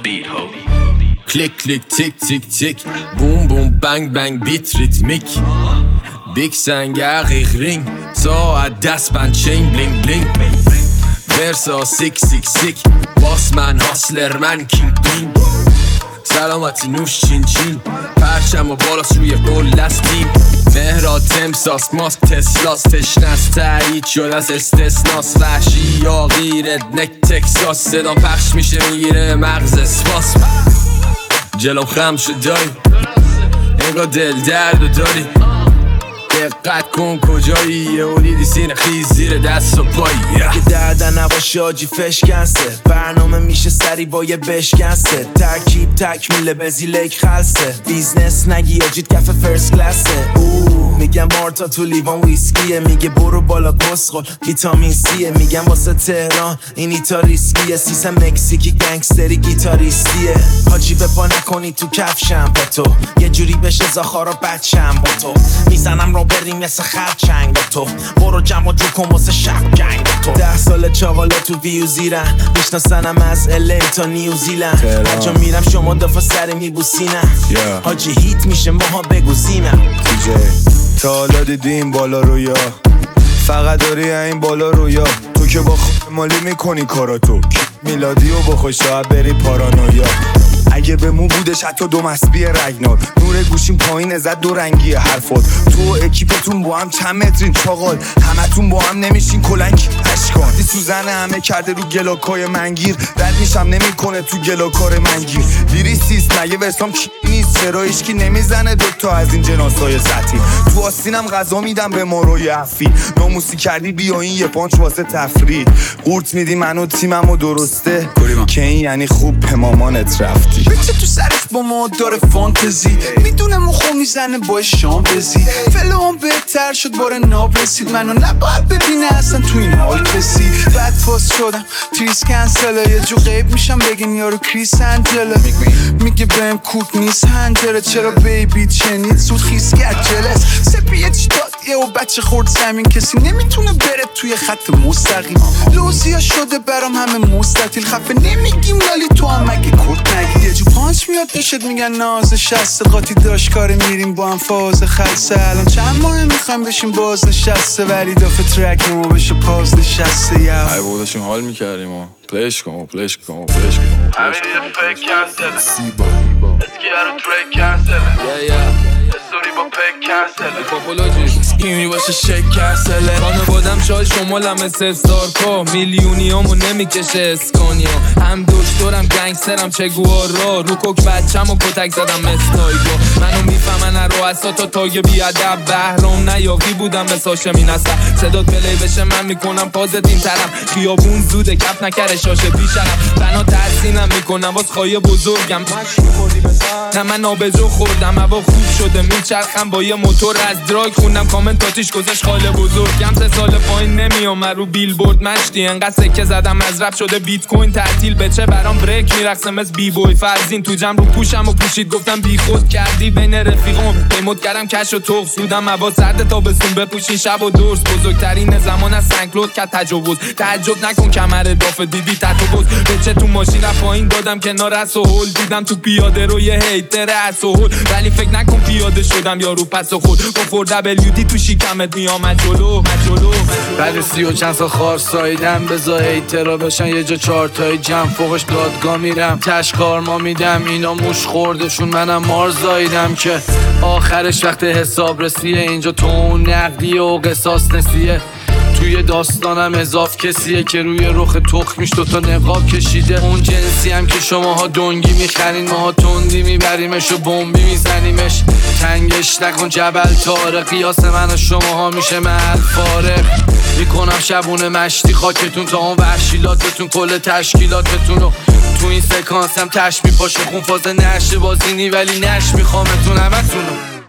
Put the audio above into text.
beat, ho. Klik klik tik tik tik, boom boom bang bang بیت ریتمیک. بیگ سنگر ring ساعت دست بند چین بلینگ بلینگ. ورسا سیک سیک سیک، باس من هاسلر من کینگ کینگ. سلامتی نوش چین چین، پرچم و بالاست روی قول لستیم. مهرات تمساس ماسک تسلاس، تشنست تایید شد از استثناس. وحشی یا غیرت نک تکساس، صدام پخش میشه میگیره مغز اسپاس. جلوم خم شد داری، انگار دل درد داری. دقت کن کجایی، یه دیدی سینه خیز زیر دست و پایی. که دردن نباشه آجی فشکنسه، برنامه میشه سری با یه بشکنسه. ترکیب تکمیله بزیلک خلصه، بیزنس نگی آجید کف فرست کلاسه. میگم مارتا تو لیوان ویسکیه، میگه برو بالا کسخل ویتامین سیه. میگم واسه تهران این ایتا ریسکیه، سیسم مکزیکی گنگستری گیتاریستیه. حاجی به پا نکنی تو کفشم با تو، یه جوری بشه زاخارا بچم با تو. میزنم رو بریم مثل خرچنگ با تو، برو جمع جو کن واسه شب جنگ با تو. 10 سال چاقالا تو ویو زیرن، میشناسنم از الی تا نیوزیلند. هر جا میرم شما دفعه سر میبوسینم. حاجی هیت میشه ماها بگو زینم. تا حالا دیدیم بالا رویا، فقط داری این بالا رویا. تو که با خود مالی میکنی کاراتو، میلادی و با خوشا بری پارانویا. اگه به مو بودش حتی دو مسبی رگنار، نور گوشیم پایین ازت دو رنگی حرفات. تو اکیپتون با هم چند مترین چاقال، همتون با هم نمیشین کلنگ اشکان. دی سوزن همه کرده رو گلاکای منگیر، رد میشم نمیکنه تو گلاکار منگیر. لیریسیست مگه ورسام کی نیست، چرا هیچکی نمیزنه دوتا از این جناسای سطحی. تو آستینم غذا میدم به ماروی عفی، ناموسی کردی بیا این یه پانچ واسه تفرید. قورت میدی منو تیممو درسته که این یعنی خوب به مامانت رفتی. بچه تو سرش با ما داره فانتزی، میدونه مخو میزنه با شام بزی. فلان بهتر شد بار ناب رسید، منو نباید ببینه اصلا تو این حال کسی. بعد فاست شدم تریس کنسله، یه جو غیب میشم بگن یارو کریس انجله. میگه بهم کوک نیست هنجره، چرا بیبی چنید زود خیس کرد جلس. سپیه چی داد یه و بچه خورد زمین، کسی نمیتونه بره توی خط مستقیم. لوزیا شده برام همه مستطیل، خفه نمیگیم لالی تو هم اگه کرد نگی. یه جو پانچ میاد پیشت میگن ناز شسته، قاطی داشت کاره میریم با هم فاز خلصه. الان چند ماه میخوایم بشیم باز نشسته، ولی دافه ترک ما بشه پاز نشسته. یا ای بودشیم حال میکردیم و پلیش کن پلیش کن پلیش کن. همین یه فیک کنسله، اسکی رو تریک کنسله، استوری با پیک کنسله، پاپولوژی سکیمی باشه شک کنسله. خانوادم چای شمالم مثل سارکا، میلیونیامو نمیکشه اسکانیا. هم دکترم گنگسترم چگوارا، رو کوک بچم و کتک زدم مستایگا. منو میفهمن رو اصلا تا تاگ بیادب، بهرام نیاقی بودم به ساشمی نسل. صدات پلی بشه من میکنم پازت این طرف، خیابون زوده کف نکره شاشه بیشرم. بنا ترسینم میکنم واس خواهی بزرگم، نه من آبجو خوردم. هوا خوب شده میچرخم با یه موتور از دراگ، خوندم کامنتاتیش گذاشت خاله بزرگم. 3 سال پایین نمیام رو بیلبورد مشتی، انقدر سکه زدم از رپ شده بیت کوین تعطیل. بچه برام بریک میرقصم از بی بوی فرزین، تو جمع رو پوشم و پوشید گفتم بی خود کردی بین رفیقام. پیمود کردم کش و توق سودم، هوا سرد تا بسون بپوشین شب و درس. بزرگترین زمان از سنگلود که تجاوز، تعجب نکن کمر دافه دیدی تتوبوز. بچه تو ماشین رفت پایین دادم کنار از و هول، دیدم تو پیاده رو یه هیتر از و هول. ولی فکر نکن پیاده شدم یارو پس خود، با فور دبلیو دی تو شیکمت میامد جلو. بعد 30 و چند سال خار سایدم، بذار هیترا بشن یه جا 4 تای جمع. فوقش دادگاه میرم تش کارما میدم، اینا موش خوردشون منم مار زایدم. که آخرش وقت حساب رسیه، اینجا تو اون نقدیه و قصاص نسیه. توی داستانم اضاف کسیه که روی رخ تخمیش دوتا نقاب کشیده. اون جنسی هم که شماها دنگی میخرین، ماها تندی میبریمش و بمبی میزنیمش. تنگش نکن جبل تاره، قیاس من و شماها میشه محل فارغ. میکنم شبونه مشتی خاکتون تا اون وحشیلاتتون کل تشکیلاتتون رو. تو این سکانس هم تش میپاشه خون فاز نشه بازینی، ولی نش میخوامتون همتونو.